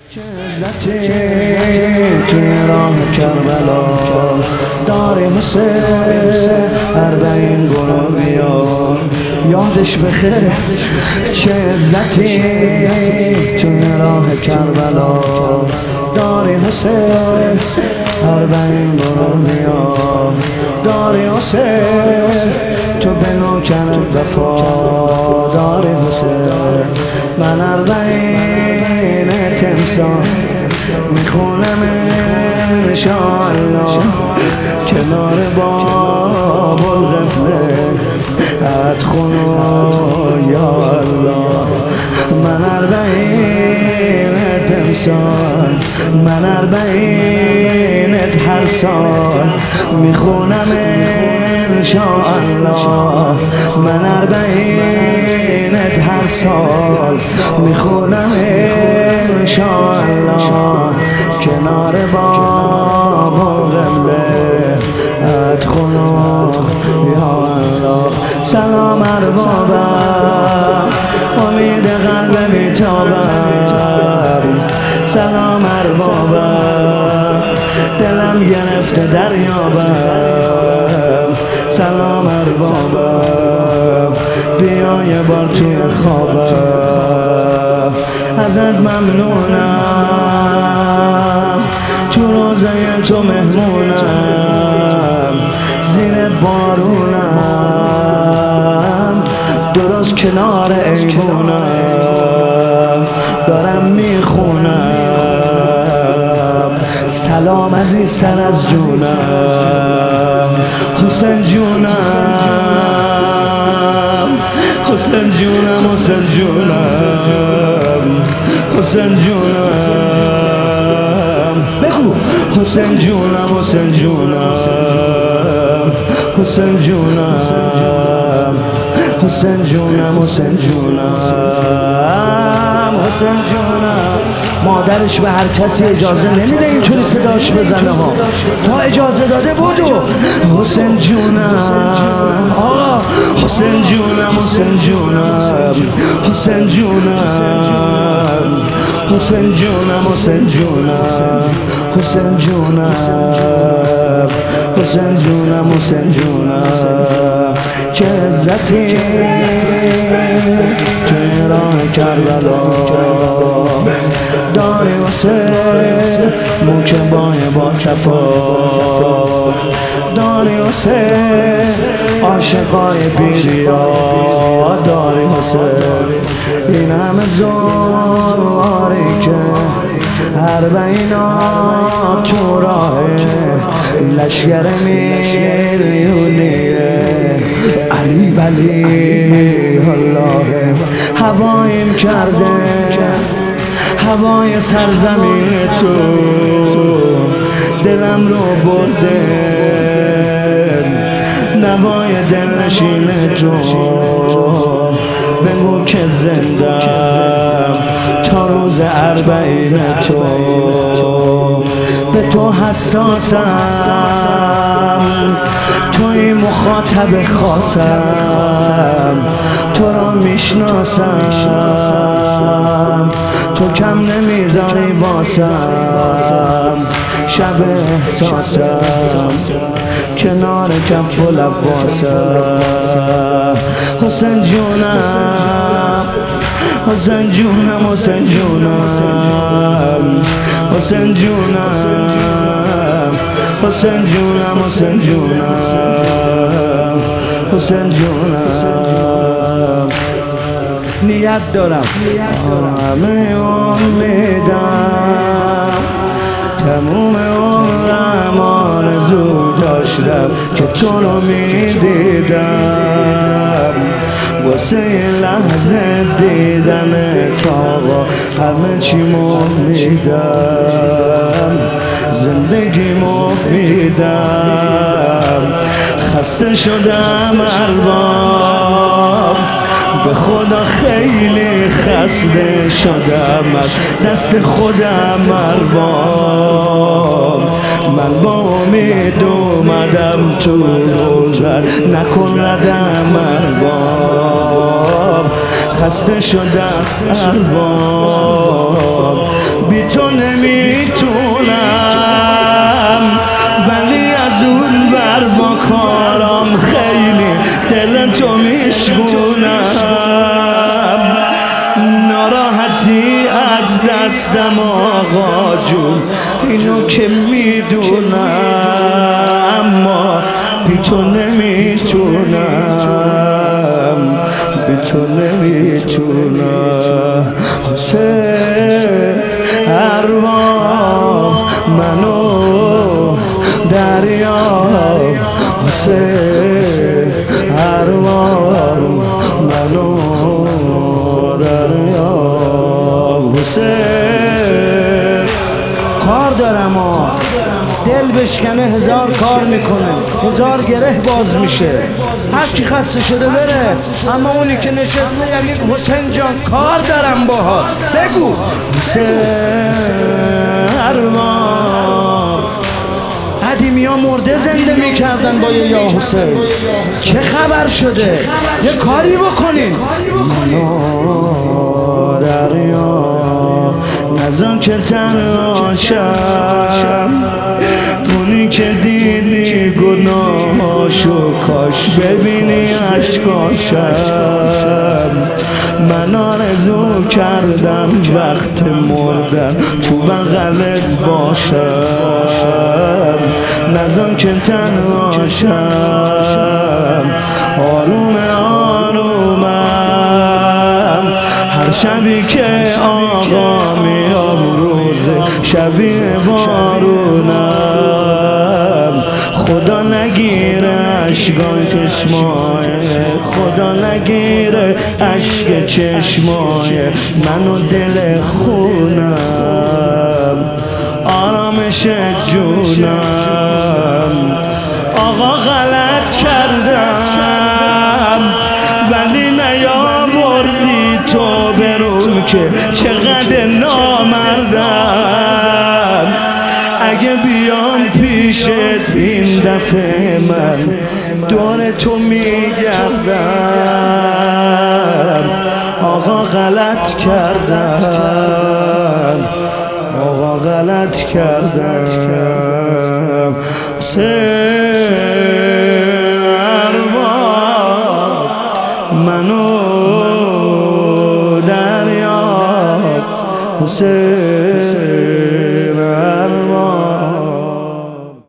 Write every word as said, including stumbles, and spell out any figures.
چه عزتی توی راه کربلا داری حسین اربعین برو بیا یادش بخیر. چه عزتی توی راه کربلا داری حسین اربعین برو بیا داری حسین تو به نوکرت وفا داری حسین. من اربعین تمسان میخونم انشاءالله کنار باب القبله ادخلو یا الله. من اربعین تمسان من اربعینت هر سال میخونم انشاءالله. من اربعینت هر سال میخونم انشاءالله کنار باب القبله ادخلو یا الله. سلام اربابم امید قلب بیتابم. سلام اربابم دلم گرفته دریابم. سلام اربابم بیا یه بار توی خوابم. ازت ممنونم تو روزه تو مهمونم زیر بارونم درست کنار ایوونم دارم میخونم سلام عزیزتر از جونم. حسین جونم حسین جونم حسین جونم حسین جونم بگو حسین جونم حسین جونم حسین جونم حسین جونم حسین جونم حسین جونم. مادرش به هر کسی اجازه نمیده اینطوری صداش بزنه ها. تا اجازه داده بودو حسین جونم آه حسین جونم حسین جونم حسین جونم حسین جونم حسین جونم حسین جونم حسین جونم حسین جونم. چه عزتی توی راه کربلا داری حسین موکبای با صفا داری حسین عاشقای بیریا داری حسین. این همه زواری که اربعینا تو راه لشگر میلیونیه علی ولی الله هوایم کرده هوای سرزمین تو دلم رو برده نوای دلنشین تو. بگو که زندم تا روز اربعین تو به تو حساسم توی مخاطب خاصم تو را میشناسم تو کم نمیذاری واسم شب احساسم کنار کف و لب واسم. حسین جونم حسین جونم حسین جونم حسین جونم حسین جونم حسین جونم حسین جونم. نیت دارم همه امیدم تموم عمرم آرزو داشتم که تو رو میدیدم واسه لحظه دیدن آقا همه چی میدم زندگیمو میدم. خسته شدم ارباب به خدا خیلی خسته شدم از دست خودم ارباب. من با امید اومدم تو روزت نکن ردم ارباب. خسته شدم ارباب، بی تو نمیتونم، ولی از اون بر با کارم خیلی دل تو میشگونم. ناراحتی از دستم آقا جون اینو که میدونم، اما بی تو نمیتونم، بی تو نمیتونم. حسین ارباب منو دریا، حسین ارباب منو دریا. حسین کار دارم ها، دل بشکنه هزار کار میکنه، هزار گره باز میشه، هر کی خسته شده بره، اما اونی که نشسته یعنی حسین جان کار دارم باها. بگو حسین ارباب. قدیمی ها مرده زنده میکردن با یه یا حسین، چه خبر شده؟ یه کاری بکنین. منو دریا نزن که تنهاشم، اونی که دیدی گناهاشو کاش ببینی اشکاشم. من آرزو کردم وقت مردم تو بغلت باشم، نزن که تنهاشم، آروم آرومم. هر شبی که آقا میام روزه شبیه بارونم، خدا نگیره اشکان چشمای، خدا نگیره اشک چشمای منو دل خونم، آرامش جونم. آقا غلط کردم ولی نیاوردی تو برون که چقدر نامردم. اگه بیام پیشت این دفعه من دور تو میگردم. آقا غلط کردم، آقا غلط کردم. حسین ارباب منو دریا، حسین